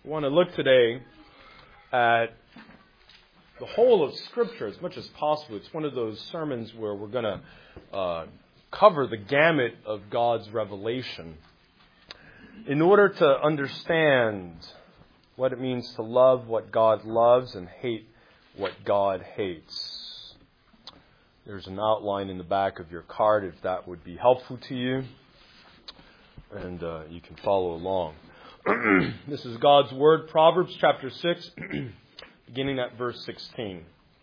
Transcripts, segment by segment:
I want to look today at the whole of Scripture as much as possible. It's one of those sermons where we're going to cover the gamut of God's revelation in order to understand what it means to love what God loves and hate what God hates. There's an outline in the back of your card if that would be helpful to you, and you can follow along. This is God's Word, Proverbs chapter 6, beginning at verse 16.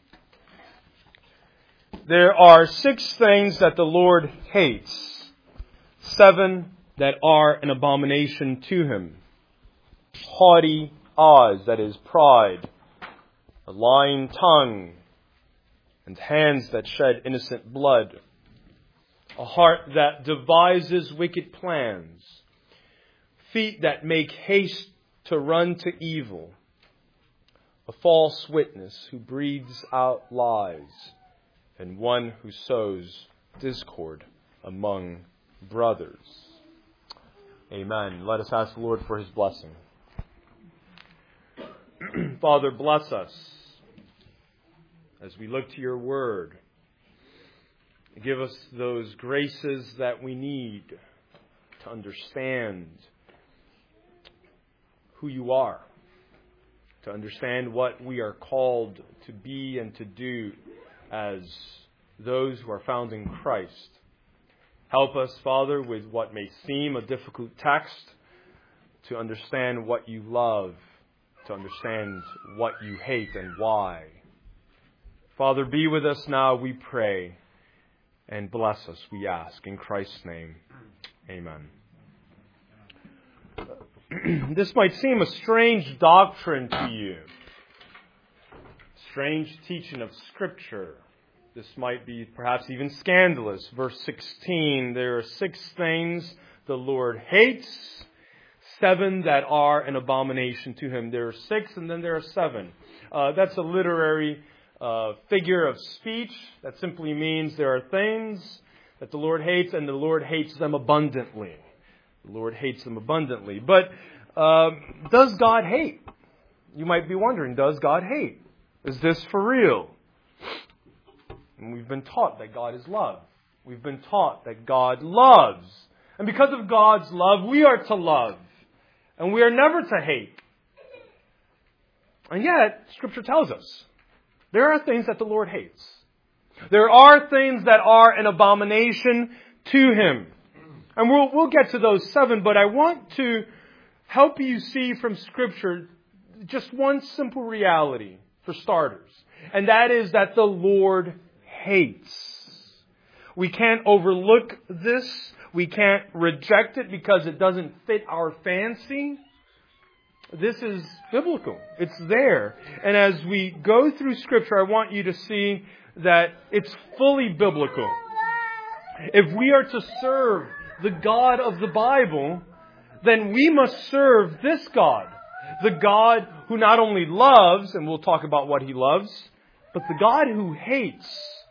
There are 6 things that the Lord hates, 7 that are an abomination to Him. Haughty eyes, that is pride, a lying tongue, and hands that shed innocent blood, a heart that devises wicked plans, feet that make haste to run to evil, a false witness who breathes out lies, and one who sows discord among brothers. Amen. Let us ask the Lord for His blessing. Father, bless us as we look to your Word. Give us those graces that we need to understand who you are, to understand what we are called to be and to do as those who are found in Christ. Help us, Father, with what may seem a difficult text, to understand what you love, to understand what you hate and why. Father, be with us now, we pray, and bless us, we ask. In Christ's name, amen. This might seem a strange doctrine to you, strange teaching of Scripture. This might be perhaps even scandalous. Verse 16, there are 6 things the Lord hates, 7 that are an abomination to Him. There are 6 and then there are 7. That's a literary figure of speech. That simply means there are things that the Lord hates and the Lord hates them abundantly. The Lord hates them abundantly. But does God hate? You might be wondering, does God hate? Is this for real? And we've been taught that God is love. We've been taught that God loves. And because of God's love, we are to love. And we are never to hate. And yet, Scripture tells us, there are things that the Lord hates. There are things that are an abomination to Him. And we'll get to those 7, but I want to help you see from Scripture just one simple reality for starters. And that is that the Lord hates. We can't overlook this. We can't reject it because it doesn't fit our fancy. This is biblical. It's there. And as we go through Scripture, I want you to see that it's fully biblical. If we are to serve the God of the Bible, then we must serve this God. The God who not only loves, and we'll talk about what He loves, but the God who hates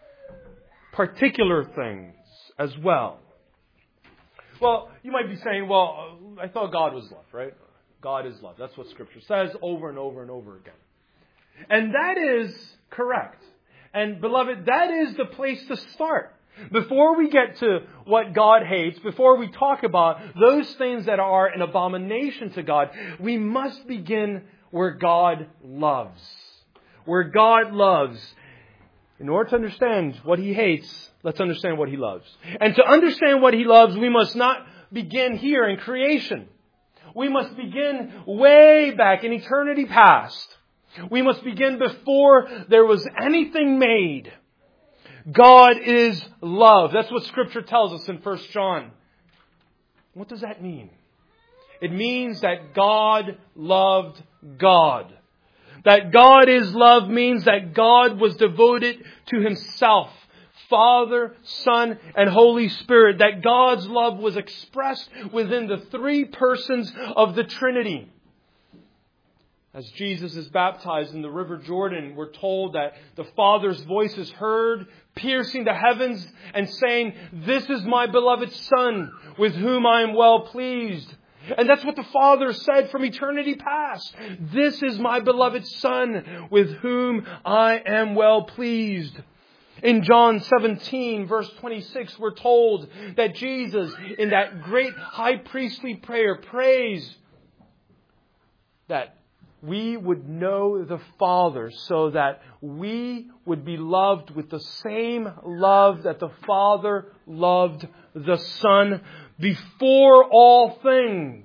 particular things as well. Well, you might be saying, well, I thought God was love, right? God is love. That's what Scripture says over and over and over again. And that is correct. And beloved, that is the place to start. Before we get to what God hates, before we talk about those things that are an abomination to God, we must begin where God loves. Where God loves. In order to understand what He hates, let's understand what He loves. And to understand what He loves, we must not begin here in creation. We must begin way back in eternity past. We must begin before there was anything made. God is love. That's what Scripture tells us in 1 John. What does that mean? It means that God loved God. That God is love means that God was devoted to Himself, Father, Son, and Holy Spirit. That God's love was expressed within the 3 persons of the Trinity. As Jesus is baptized in the River Jordan, we're told that the Father's voice is heard, piercing the heavens and saying, "This is my beloved Son, with whom I am well pleased." And that's what the Father said from eternity past. This is my beloved Son, with whom I am well pleased. In John 17, verse 26, we're told that Jesus, in that great high priestly prayer, prays that we would know the Father so that we would be loved with the same love that the Father loved the Son before all things.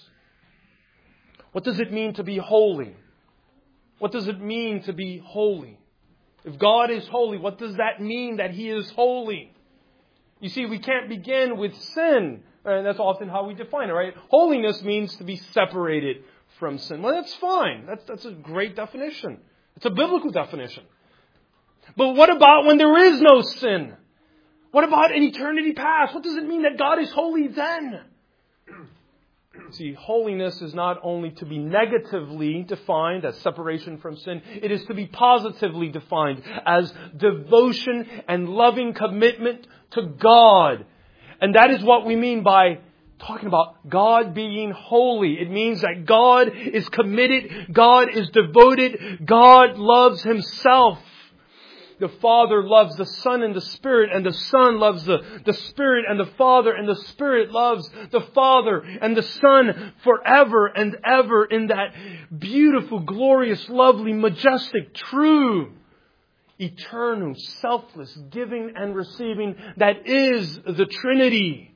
What does it mean to be holy? What does it mean to be holy? If God is holy, what does that mean that He is holy? You see, we can't begin with sin. And that's often how we define it, right? Holiness means to be separated from sin. Well, that's fine. That's a great definition. It's a biblical definition. But what about when there is no sin? What about in eternity past? What does it mean that God is holy then? See, holiness is not only to be negatively defined as separation from sin, it is to be positively defined as devotion and loving commitment to God. And that is what we mean by talking about God being holy. It means that God is committed, God is devoted, God loves Himself. The Father loves the Son and the Spirit, and the Son loves the Spirit and the Father, and the Spirit loves the Father and the Son forever and ever in that beautiful, glorious, lovely, majestic, true, eternal, selfless giving and receiving that is the Trinity.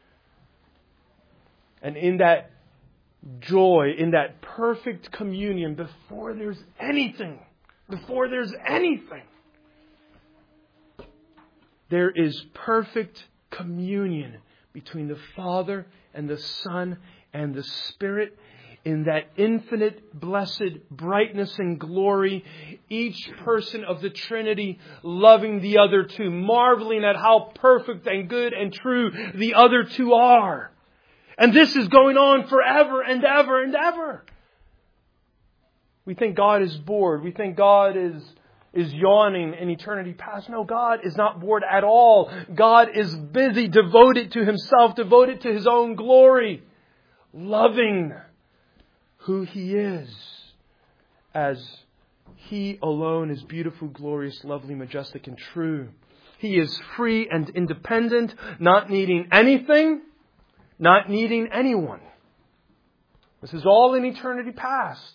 And in that joy, in that perfect communion, before there's anything, there is perfect communion between the Father and the Son and the Spirit in that infinite, blessed brightness and glory. Each person of the Trinity loving the other two, marveling at how perfect and good and true the other two are. And this is going on forever and ever and ever. We think God is bored. We think God is yawning in eternity past. No, God is not bored at all. God is busy, devoted to Himself, devoted to His own glory, loving who He is as He alone is beautiful, glorious, lovely, majestic, and true. He is free and independent, not needing anything, not needing anyone. This is all in eternity past.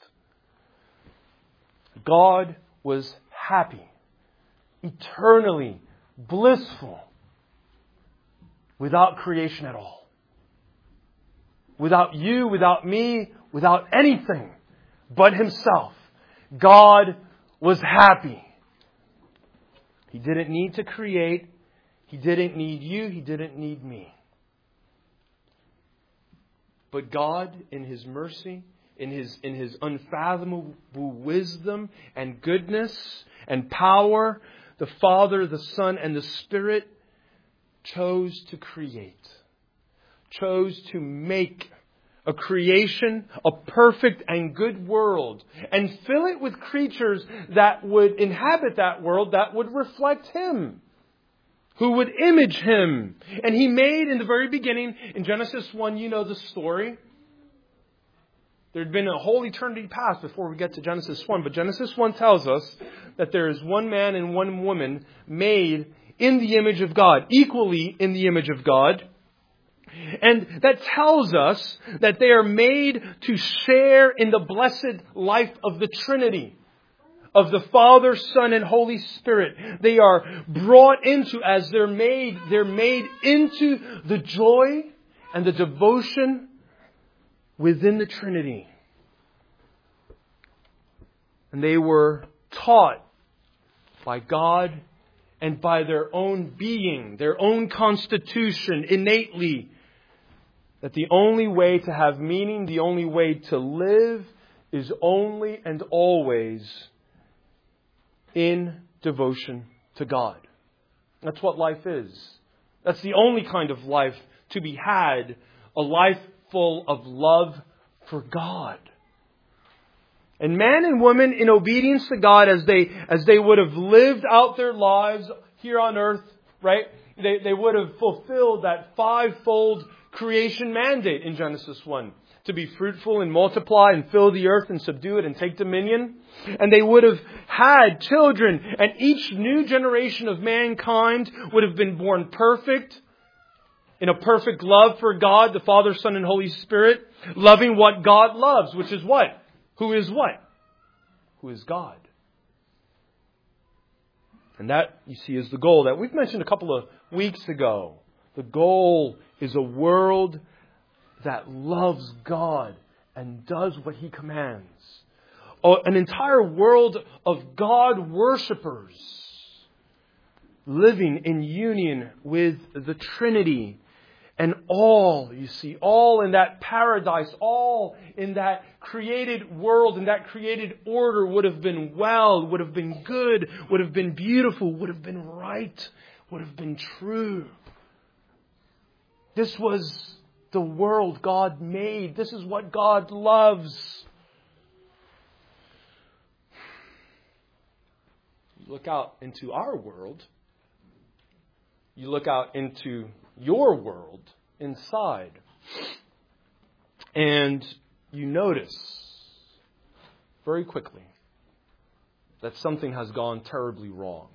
God was happy, eternally blissful, without creation at all. Without you, without me, without anything but Himself. God was happy. He didn't need to create. He didn't need you. He didn't need me. But God, in His mercy, in His unfathomable wisdom and goodness and power, the Father, the Son, and the Spirit chose to create. Chose to make a creation, a perfect and good world, and fill it with creatures that would inhabit that world, that would reflect Him, who would image Him. And He made in the very beginning, in Genesis 1, you know the story. There had been a whole eternity past before we get to Genesis 1. But Genesis 1 tells us that there is one man and one woman made in the image of God, equally in the image of God. And that tells us that they are made to share in the blessed life of the Trinity, of the Father, Son, and Holy Spirit. They are brought into, as they're made into the joy and the devotion within the Trinity. And they were taught by God and by their own being, their own constitution, innately, that the only way to have meaning, the only way to live, is only and always in devotion to God. That's what life is. That's the only kind of life to be had, a life full of love for God. And man and woman, in obedience to God, as they would have lived out their lives here on earth, right? They would have fulfilled that fivefold creation mandate in Genesis 1. To be fruitful and multiply and fill the earth and subdue it and take dominion. And they would have had children. And each new generation of mankind would have been born perfect. In a perfect love for God, the Father, Son, and Holy Spirit. Loving what God loves, which is what? Who is what? Who is God. And that, you see, is the goal that we've mentioned a couple of weeks ago. The goal is a world that loves God and does what He commands. An entire world of God worshipers living in union with the Trinity. And all, you see, all in that paradise, all in that created world, in that created order would have been well, would have been good, would have been beautiful, would have been right, would have been true. This was the world God made. This is what God loves. You look out into our world. You look out into your world inside. And you notice very quickly that something has gone terribly wrong.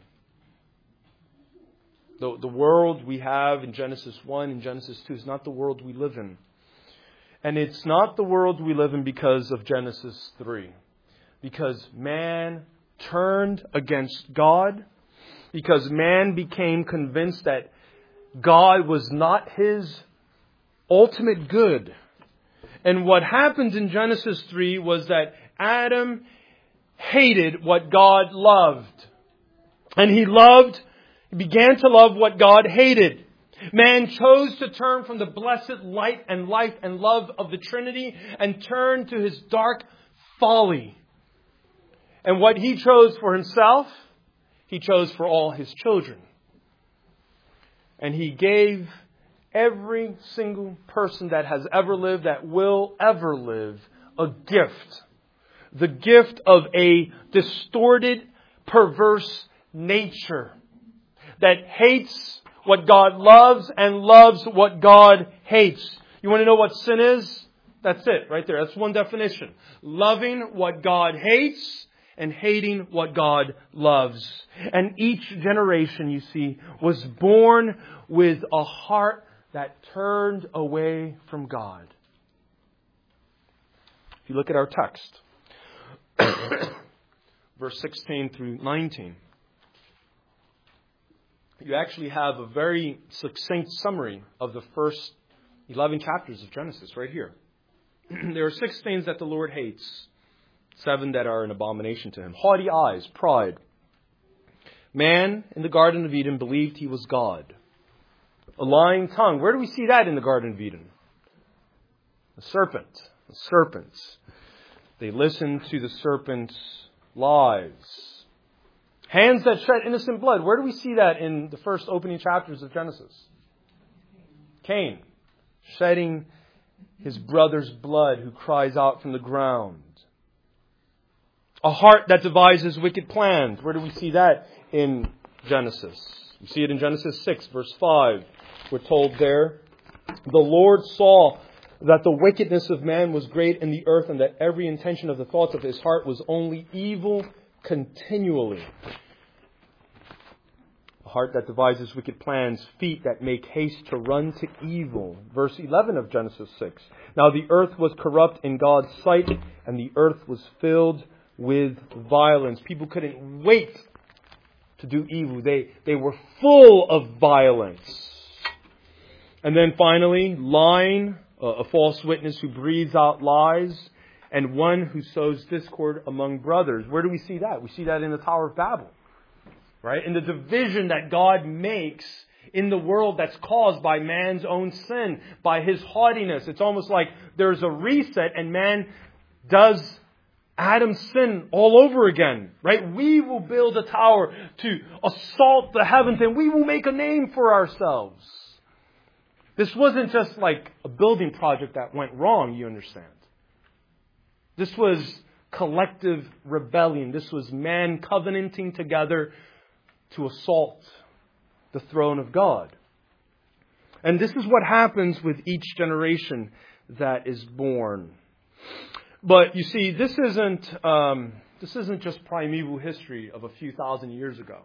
The world we have in Genesis 1 and Genesis 2 is not the world we live in. And it's not the world we live in because of Genesis 3. Because man turned against God. Because man became convinced that God was not his ultimate good. And what happened in Genesis 3 was that Adam hated what God loved. And he began to love what God hated. Man chose to turn from the blessed light and life and love of the Trinity and turn to his dark folly. And what he chose for himself, he chose for all his children. And he gave every single person that has ever lived, that will ever live, a gift. The gift of a distorted, perverse nature that hates what God loves and loves what God hates. You want to know what sin is? That's it right there. That's one definition. Loving what God hates and hating what God loves. And each generation, you see, was born with a heart that turned away from God. If you look at our text, verse 16 through 19, you actually have a very succinct summary of the first 11 chapters of Genesis right here. There are 6 things that the Lord hates, 7 that are an abomination to Him. Haughty eyes, pride. Man in the Garden of Eden believed he was God. A lying tongue. Where do we see that in the Garden of Eden? The serpent. The serpents. They listened to the serpent's lies. Hands that shed innocent blood. Where do we see that in the first opening chapters of Genesis? Cain, shedding his brother's blood, who cries out from the ground. A heart that devises wicked plans. Where do we see that in Genesis? We see it in Genesis 6, verse 5. We're told there, the Lord saw that the wickedness of man was great in the earth, and that every intention of the thoughts of his heart was only evil continually. A heart that devises wicked plans, feet that make haste to run to evil. Verse 11 of Genesis 6. Now the earth was corrupt in God's sight, and the earth was filled with violence. People couldn't wait to do evil. They were full of violence. And then finally, lying, a false witness who breathes out lies, and one who sows discord among brothers. Where do we see that? We see that in the Tower of Babel. Right? In the division that God makes in the world that's caused by man's own sin, by his haughtiness. It's almost like there's a reset and man does Adam's sin all over again. Right? We will build a tower to assault the heavens, and we will make a name for ourselves. This wasn't just like a building project that went wrong, you understand. This was collective rebellion. This was man covenanting together to assault the throne of God. And this is what happens with each generation that is born. But you see, this isn't just primeval history of a few thousand years ago.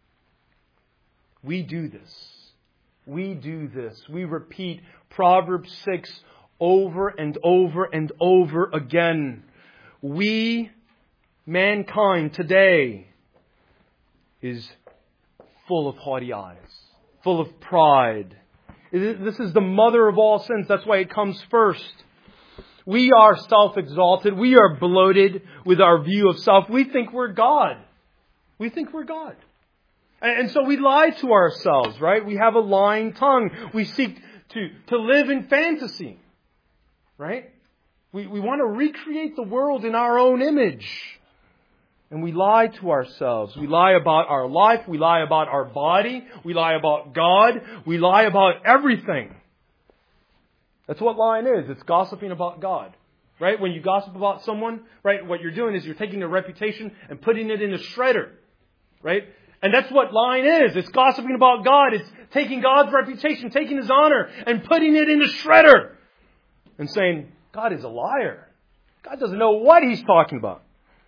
We do this. We do this. We repeat Proverbs 6 over and over and over again. We, mankind today, is full of haughty eyes, full of pride. This is the mother of all sins. That's why it comes first. We are self-exalted. We are bloated with our view of self. We think we're God. We think we're God. And so we lie to ourselves, right? We have a lying tongue. We seek to live in fantasy, right? We want to recreate the world in our own image. And we lie to ourselves. We lie about our life. We lie about our body. We lie about God. We lie about everything. That's what lying is. It's gossiping about God. Right? When you gossip about someone, right, what you're doing is you're taking their reputation and putting it in a shredder. Right? And that's what lying is. It's gossiping about God. It's taking God's reputation, taking His honor, and putting it in a shredder. And saying, God is a liar. God doesn't know what He's talking about.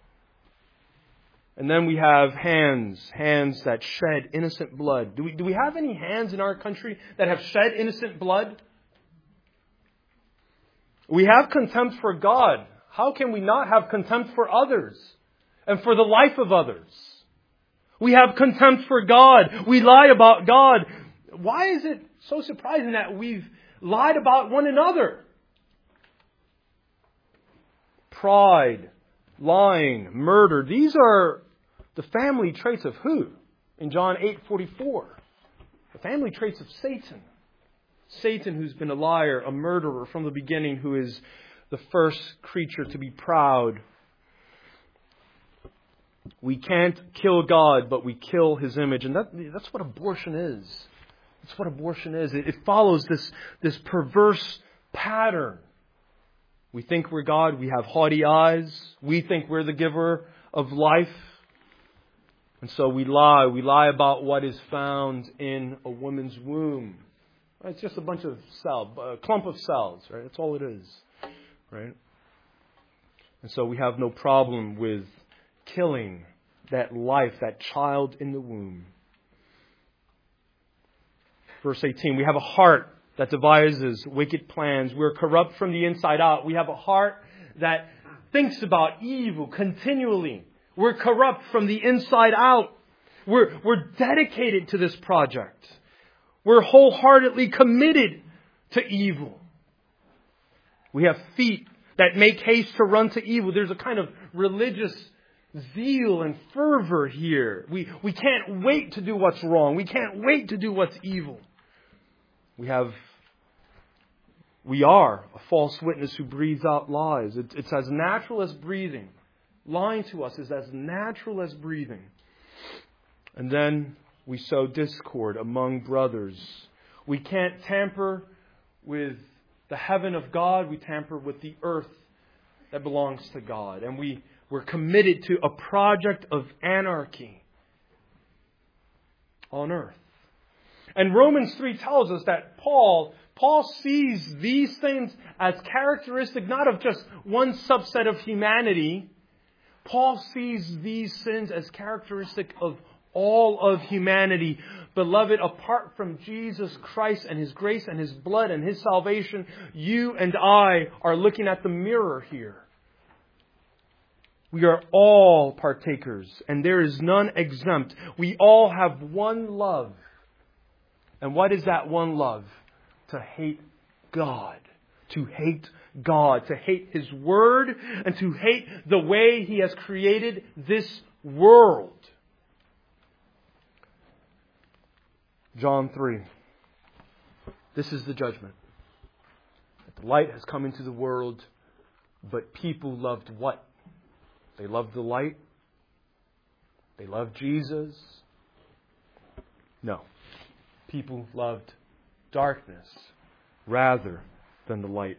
And then we have hands that shed innocent blood. Do we have any hands in our country that have shed innocent blood? We have contempt for God. How can we not have contempt for others and for the life of others? We have contempt for God. We lie about God. Why is it so surprising that we've lied about one another? Pride, lying, murder. These are the family traits of who? In John 8:44. The family traits of Satan. Satan, who's been a liar, a murderer from the beginning, who is the first creature to be proud. We can't kill God, but we kill His image. And that's what abortion is. That's what abortion is. It follows this perverse pattern. We think we're God. We have haughty eyes. We think we're the giver of life. And so we lie. We lie about what is found in a woman's womb. It's just a bunch of cells, a clump of cells, right? That's all it is, right? And so we have no problem with killing that life, that child in the womb. Verse 18, we have a heart that devises wicked plans. We're corrupt from the inside out. We have a heart that thinks about evil continually. We're corrupt from the inside out. We're dedicated to this project. We're wholeheartedly committed to evil. We have feet that make haste to run to evil. There's a kind of religious zeal and fervor here. We can't wait to do what's wrong. We can't wait to do what's evil. We are a false witness who breathes out lies. It's as natural as breathing. Lying to us is as natural as breathing. And then we sow discord among brothers. We can't tamper with the heaven of God. We tamper with the earth that belongs to God. And we're committed to a project of anarchy on earth. And Romans 3 tells us that Paul sees these things as characteristic not of just one subset of humanity. Paul sees these sins as characteristic of all of humanity. Beloved, apart from Jesus Christ and His grace and His blood and His salvation, you and I are looking at the mirror here. We are all partakers, and there is none exempt. We all have one love. And what is that one love? To hate God. To hate God. To hate His Word, and to hate the way He has created this world. John 3. This is the judgment. The light has come into the world, but people loved what? They loved the light? They loved Jesus? No. People loved darkness rather than the light.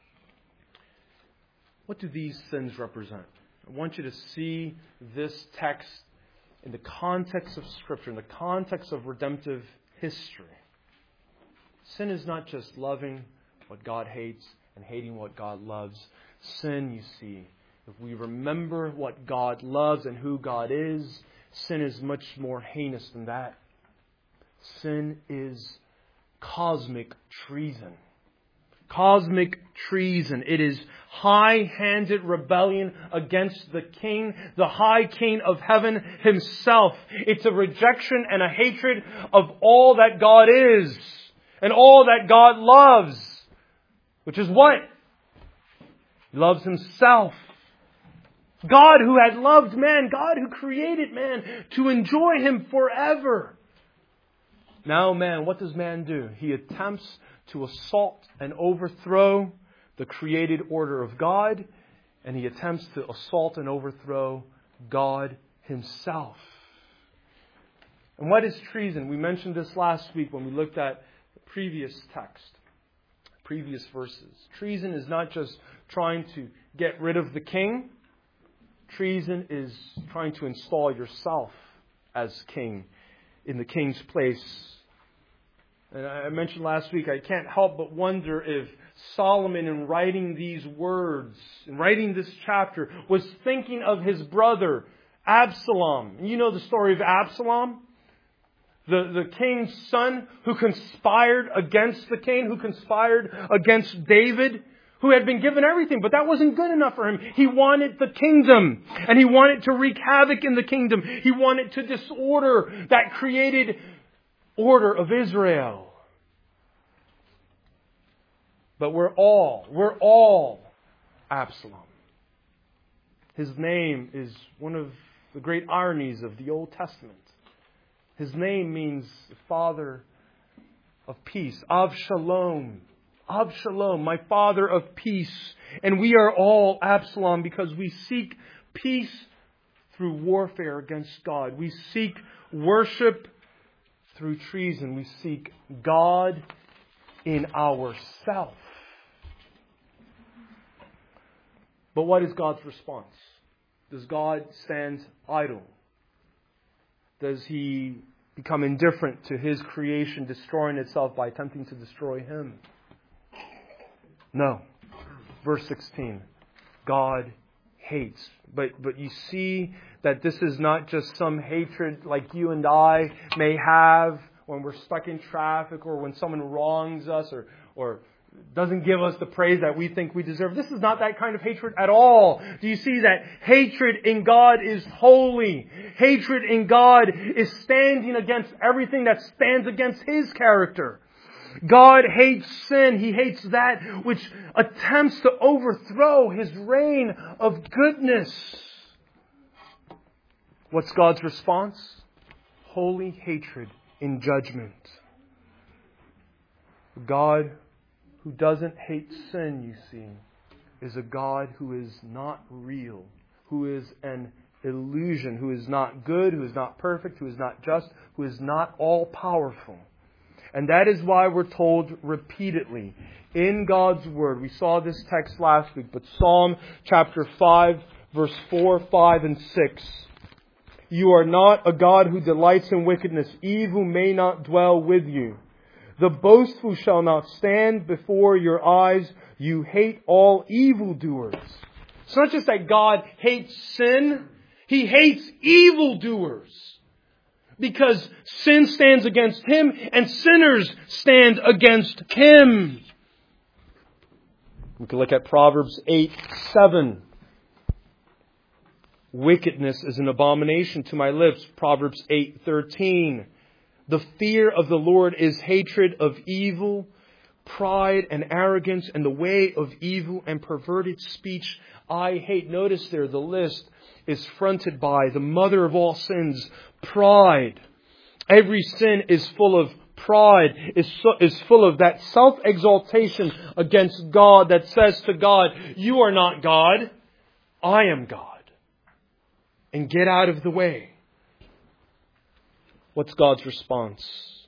What do these sins represent? I want you to see this text in the context of Scripture, in the context of redemptive history. Sin is not just loving what God hates and hating what God loves. Sin, you see, if we remember what God loves and who God is, sin is much more heinous than that. Sin is cosmic treason. Cosmic treason. It is high-handed rebellion against the King, the High King of heaven Himself. It's a rejection and a hatred of all that God is and all that God loves. Which is what? He loves Himself. God who had loved man, God who created man to enjoy Him forever. Now man, what does man do? He attempts to assault and overthrow the created order of God, and he attempts to assault and overthrow God Himself. And what is treason? We mentioned this last week when we looked at the previous text, previous verses. Treason is not just trying to get rid of the king. Treason is trying to install yourself as king in the king's place. And I mentioned last week, I can't help but wonder if Solomon, in writing these words, in writing this chapter, was thinking of his brother, Absalom. You know the story of Absalom? The king's son who conspired against the king, who conspired against David, who had been given everything, but that wasn't good enough for him. He wanted the kingdom, and he wanted to wreak havoc in the kingdom. He wanted to disorder that created order of Israel. But we're all Absalom. His name is one of the great ironies of the Old Testament. His name means father of peace. Avshalom. Avshalom, my father of peace. And we are all Absalom because we seek peace through warfare against God. We seek worship through treason. We seek God in ourself. But what is God's response? Does God stand idle? Does He become indifferent to His creation destroying itself by attempting to destroy Him? No. Verse 16. God hates. But you see that this is not just some hatred like you and I may have when we're stuck in traffic or when someone wrongs us or doesn't give us the praise that we think we deserve. This is not that kind of hatred at all. Do you see that hatred in God is holy? Hatred in God is standing against everything that stands against His character. God hates sin. He hates that which attempts to overthrow His reign of goodness. What's God's response? Holy hatred in judgment. God who doesn't hate sin, you see, is a God who is not real, who is an illusion, who is not good, who is not perfect, who is not just, who is not all-powerful. And that is why we're told repeatedly in God's Word. We saw this text last week, but Psalm chapter 5, verse 4, 5, and 6. You are not a God who delights in wickedness. Evil may not dwell with you. The boastful shall not stand before your eyes. You hate all evildoers. It's not just that God hates sin. He hates evildoers. Because sin stands against Him and sinners stand against Him. We can look at Proverbs 8:7. Wickedness is an abomination to my lips. Proverbs 8:13. The fear of the Lord is hatred of evil, pride and arrogance, and the way of evil and perverted speech I hate. Notice there the list is fronted by the mother of all sins, pride. Every sin is full of pride, is full of that self-exaltation against God that says to God, you are not God, I am God. And get out of the way. What's God's response?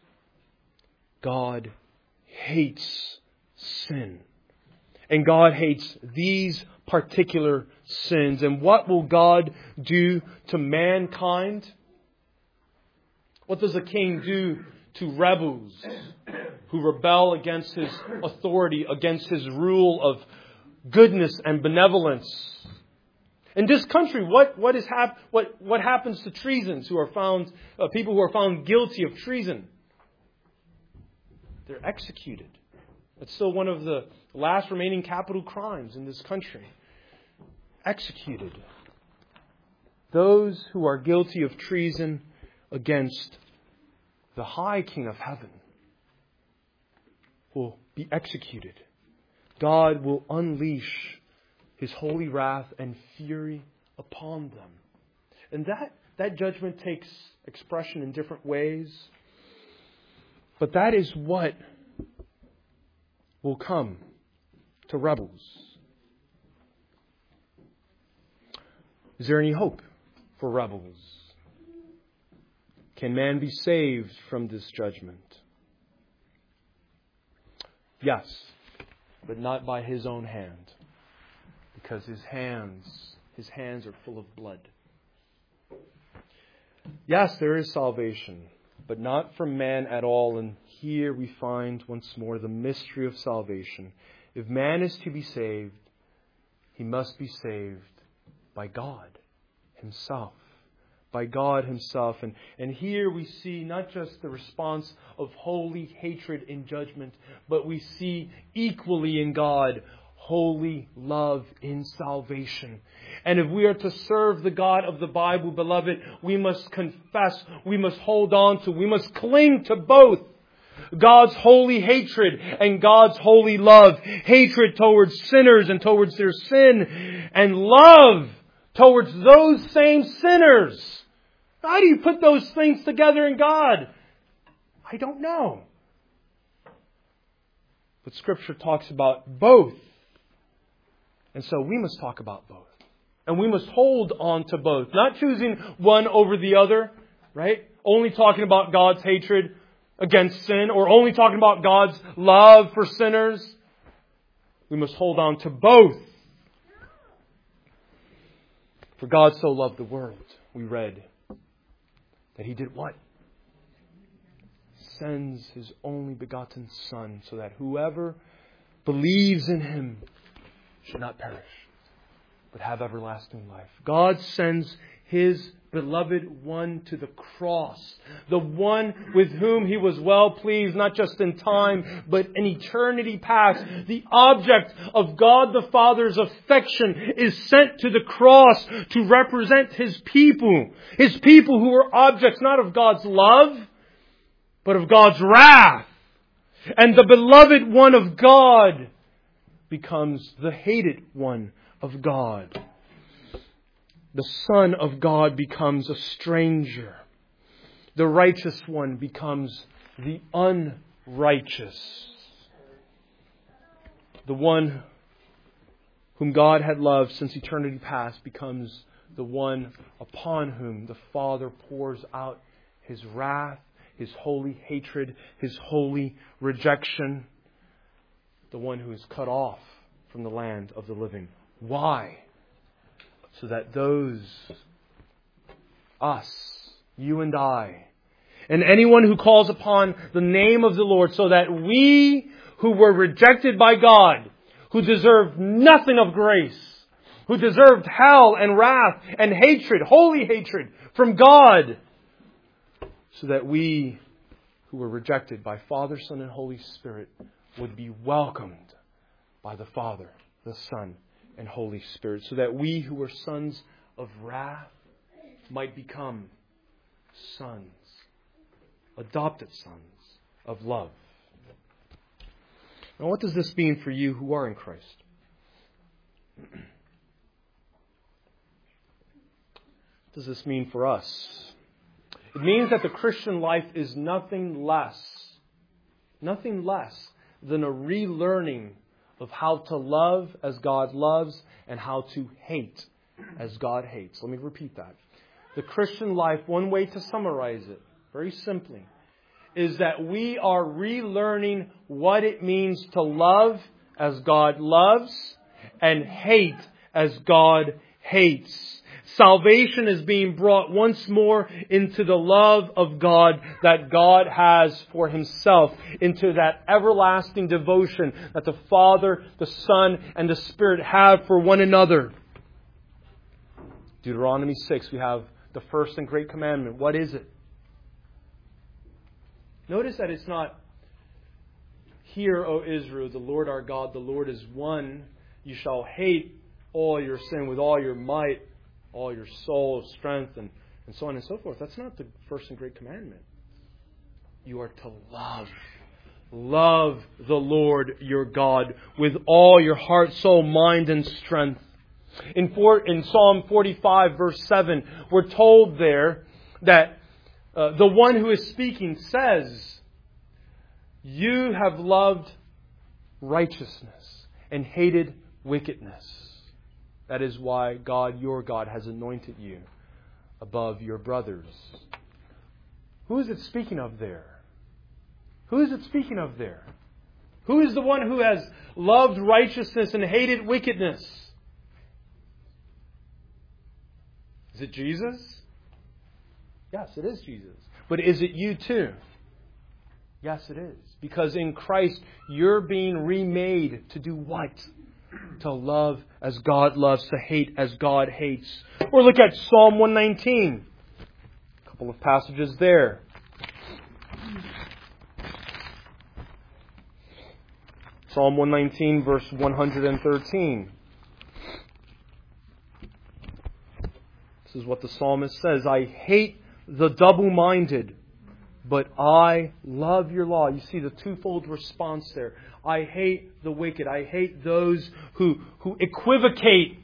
God hates sin. And God hates these particular sins. And what will God do to mankind? What does a king do to rebels who rebel against His authority, against His rule of goodness and benevolence. In this country, what happens to treasons who are found, people who are found guilty of treason? They're executed. It's still one of the last remaining capital crimes in this country. Executed. Those who are guilty of treason against the high King of heaven will be executed. God will unleash His holy wrath and fury upon them. And that judgment takes expression in different ways. But that is what will come to rebels. Is there any hope for rebels? Can man be saved from this judgment? Yes, but not by his own hand, because his hands are full of blood. Yes, there is salvation, but not from man at all. And here we find once more the mystery of salvation. If man is to be saved, he must be saved by God Himself. By God Himself. And here we see not just the response of holy hatred in judgment, but we see equally in God holy love in salvation. And if we are to serve the God of the Bible, beloved, we must confess, we must hold on to, we must cling to both God's holy hatred and God's holy love. Hatred towards sinners and towards their sin, and love towards those same sinners. How do you put those things together in God? I don't know. But Scripture talks about both. And so we must talk about both. And we must hold on to both. Not choosing one over the other, right? Only talking about God's hatred against sin, or only talking about God's love for sinners. We must hold on to both. For God so loved the world, we read, that He did what? Sends His only begotten Son, so that whoever believes in Him should not perish, but have everlasting life. God sends His beloved One to the cross. The one with whom He was well pleased, not just in time, but in eternity past. The object of God the Father's affection is sent to the cross to represent His people. His people who are objects not of God's love, but of God's wrath. And the beloved one of God becomes the hated one of God. The Son of God becomes a stranger. The righteous one becomes the unrighteous. The one whom God had loved since eternity past becomes the one upon whom the Father pours out His wrath, His holy hatred, His holy rejection. The one who is cut off from the land of the living. Why? So that those, us, you and I, and anyone who calls upon the name of the Lord, so that we who were rejected by God, who deserved nothing of grace, who deserved hell and wrath and hatred, holy hatred from God, so that we who were rejected by Father, Son, and Holy Spirit would be welcomed by the Father, the Son, and Holy Spirit, so that we who were sons of wrath might become sons, adopted sons of love. Now, what does this mean for you who are in Christ? What does this mean for us? It means that the Christian life is nothing less than a relearning of how to love as God loves and how to hate as God hates. Let me repeat that. The Christian life, one way to summarize it, very simply, is that we are relearning what it means to love as God loves and hate as God hates. Salvation is being brought once more into the love of God that God has for Himself, into that everlasting devotion that the Father, the Son, and the Spirit have for one another. Deuteronomy 6, we have the first and great commandment. What is it? Notice that it's not, "Hear, O Israel, the Lord our God, the Lord is one. You shall hate all your sin with all your might, all your soul, strength," and so on and so forth. That's not the first and great commandment. You are to love. Love the Lord your God with all your heart, soul, mind, and strength. In Psalm 45, verse 7, we're told there that the one who is speaking says, "You have loved righteousness and hated wickedness. That is why God, your God, has anointed you above your brothers." Who is it speaking of there? Who is it speaking of there? Who is the one who has loved righteousness and hated wickedness? Is it Jesus? Yes, it is Jesus. But is it you too? Yes, it is. Because in Christ, you're being remade to do what? To love as God loves, to hate as God hates. Or look at Psalm 119. A couple of passages there. Psalm 119, verse 113. This is what the psalmist says. "I hate the double-minded, but I love your law." You see the twofold response there. I hate the wicked. I hate those who equivocate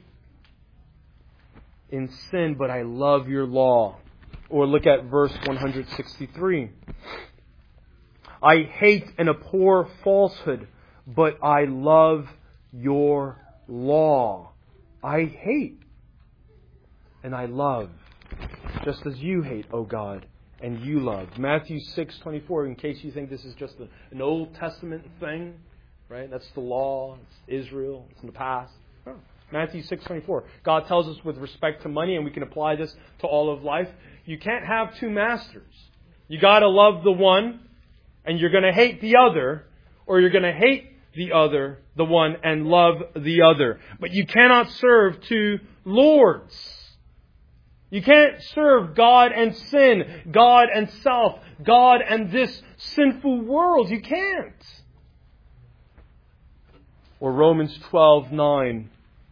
in sin, but I love your law. Or look at verse 163. "I hate and abhor falsehood, but I love your law." I hate and I love, just as you hate, O God, and you love. Matthew 6:24, in case you think this is just an Old Testament thing, right? That's the law, it's Israel, it's in the past. No. Matthew 6:24. God tells us with respect to money, and we can apply this to all of life, you can't have two masters. You got to love the one, and you're going to hate the other, or you're going to hate the one, and love the other. But you cannot serve two lords. You can't serve God and sin, God and self, God and this sinful world. You can't. Or Romans 12:9.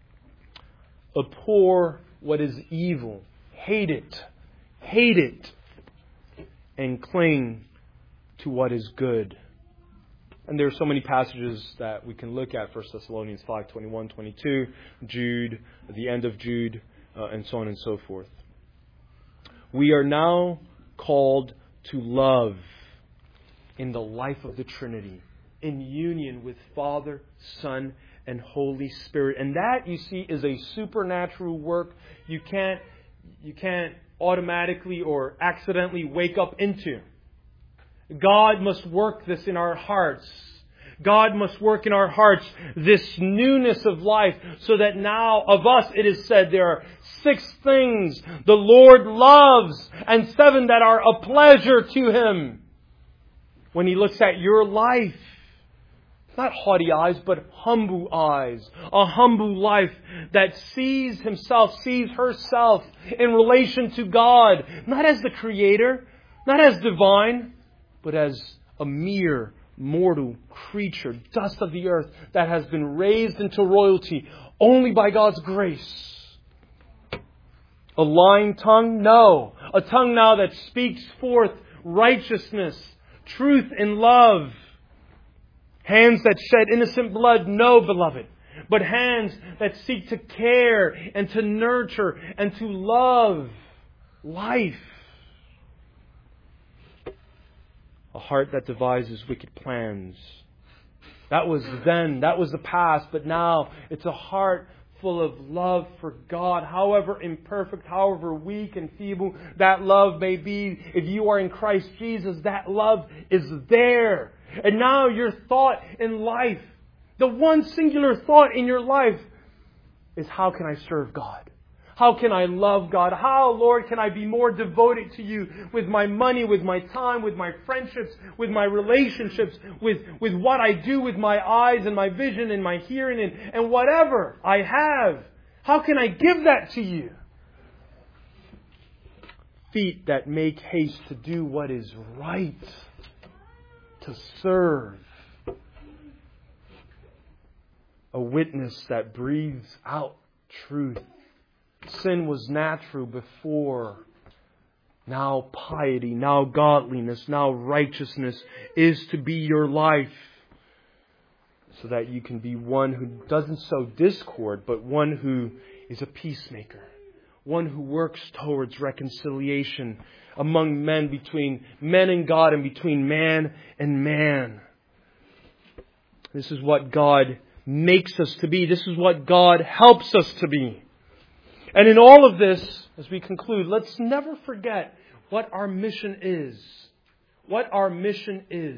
"Abhor what is evil. Hate it, and cling to what is good." And there are so many passages that we can look at. 1 Thessalonians 5:21, 22, Jude, the end of Jude, and so on and so forth. We are now called to love in the life of the Trinity, in union with Father, Son, and Holy Spirit. And that, you see, is a supernatural work you can't automatically or accidentally wake up into. God must work this in our hearts. God must work in our hearts this newness of life, so that now of us it is said there are 6 things the Lord loves and 7 that are a pleasure to Him. When He looks at your life, not haughty eyes, but humble eyes. A humble life that sees himself, sees herself in relation to God, not as the Creator, not as divine, but as a mere mortal creature, dust of the earth, that has been raised into royalty only by God's grace. A lying tongue? No. A tongue now that speaks forth righteousness, truth, and love. Hands that shed innocent blood? No, beloved. But hands that seek to care and to nurture and to love life. A heart that devises wicked plans. That was then, that was the past, but now it's a heart full of love for God, however imperfect, however weak and feeble that love may be. If you are in Christ Jesus, that love is there. And now your thought in life, the one singular thought in your life is, how can I serve God? How can I love God? How, Lord, can I be more devoted to You with my money, with my time, with my friendships, with my relationships, with what I do with my eyes and my vision and my hearing and whatever I have? How can I give that to You? Feet that make haste to do what is right, to serve. A witness that breathes out truth. Sin was natural before. Now piety, now godliness, now righteousness is to be your life. So that you can be one who doesn't sow discord, but one who is a peacemaker. One who works towards reconciliation among men, between men and God, and between man and man. This is what God makes us to be. This is what God helps us to be. And in all of this, as we conclude, let's never forget what our mission is. What our mission is.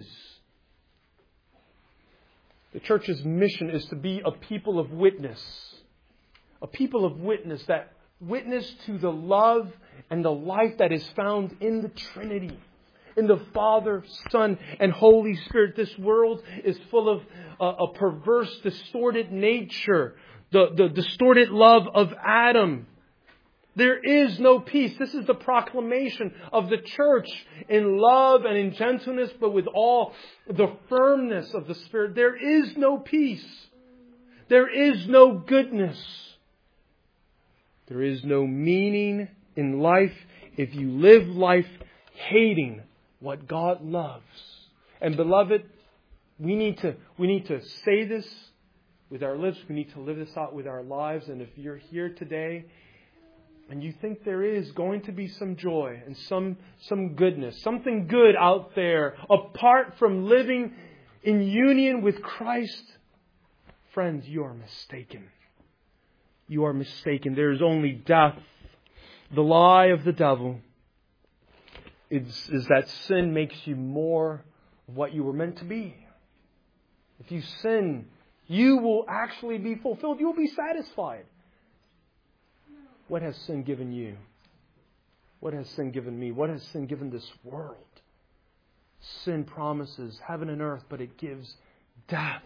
The church's mission is to be a people of witness. A people of witness that witness to the love and the life that is found in the Trinity. In the Father, Son, and Holy Spirit. This world is full of a perverse, distorted nature. The distorted love of Adam. There is no peace. This is the proclamation of the church in love and in gentleness, but with all the firmness of the Spirit. There is no peace. There is no goodness. There is no meaning in life if you live life hating what God loves. And beloved, we need to say this with our lips. We need to live this out with our lives. And if you're here today and you think there is going to be some joy and some goodness, something good out there apart from living in union with Christ, friends, you are mistaken. You are mistaken. There is only death. The lie of the devil is that sin makes you more of what you were meant to be. If you sin, you will actually be fulfilled. You will be satisfied. What has sin given you? What has sin given me? What has sin given this world? Sin promises heaven and earth, but it gives death.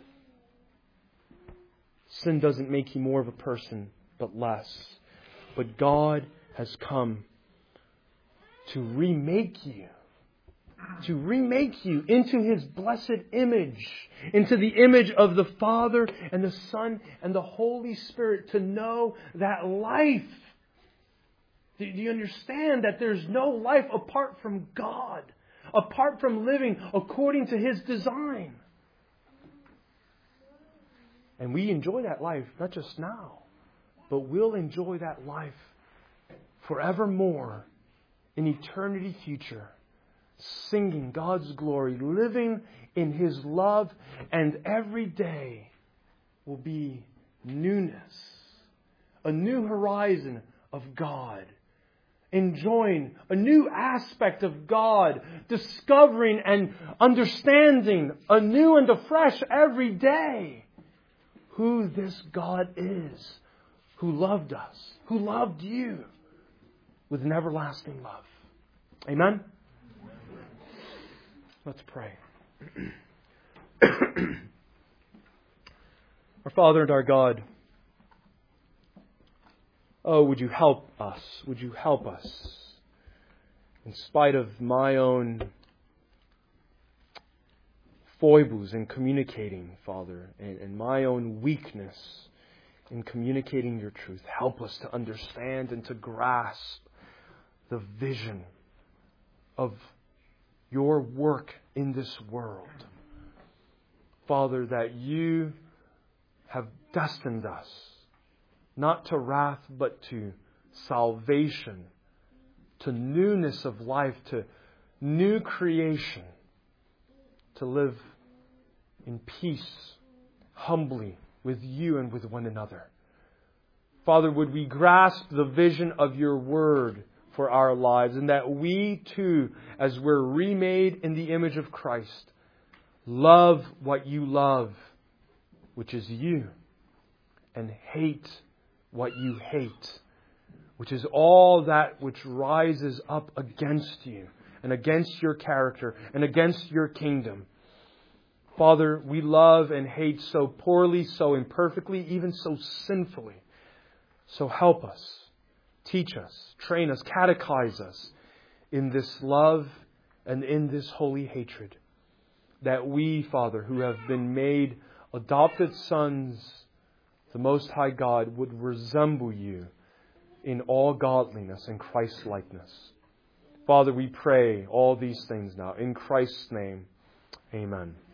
Sin doesn't make you more of a person, but less. But God has come to remake you. To remake you into His blessed image. Into the image of the Father and the Son and the Holy Spirit. To know that life. Do you understand that there's no life apart from God? Apart from living according to His design. And we enjoy that life, not just now, but we'll enjoy that life forevermore in eternity future. Singing God's glory, living in His love, and every day will be newness. A new horizon of God. Enjoying a new aspect of God. Discovering and understanding anew and afresh every day who this God is, who loved us, who loved you with an everlasting love. Amen? Let's pray. Our Father and our God, oh, would you help us? Would you help us? In spite of my own foibles in communicating, Father, and my own weakness in communicating your truth. Help us to understand and to grasp the vision of your work in this world. Father, that you have destined us not to wrath but to salvation, to newness of life, to new creation, to live in peace, humbly with you and with one another. Father, would we grasp the vision of your word for our lives, and that we too, as we're remade in the image of Christ, love what you love, which is you, and hate what you hate, which is all that which rises up against you and against your character and against your kingdom. Father, we love and hate so poorly, so imperfectly, even so sinfully. So help us, teach us, train us, catechize us in this love and in this holy hatred. That we, Father, who have been made adopted sons, the Most High God, would resemble you in all godliness and Christ-likeness. Father, we pray all these things now. In Christ's name, amen.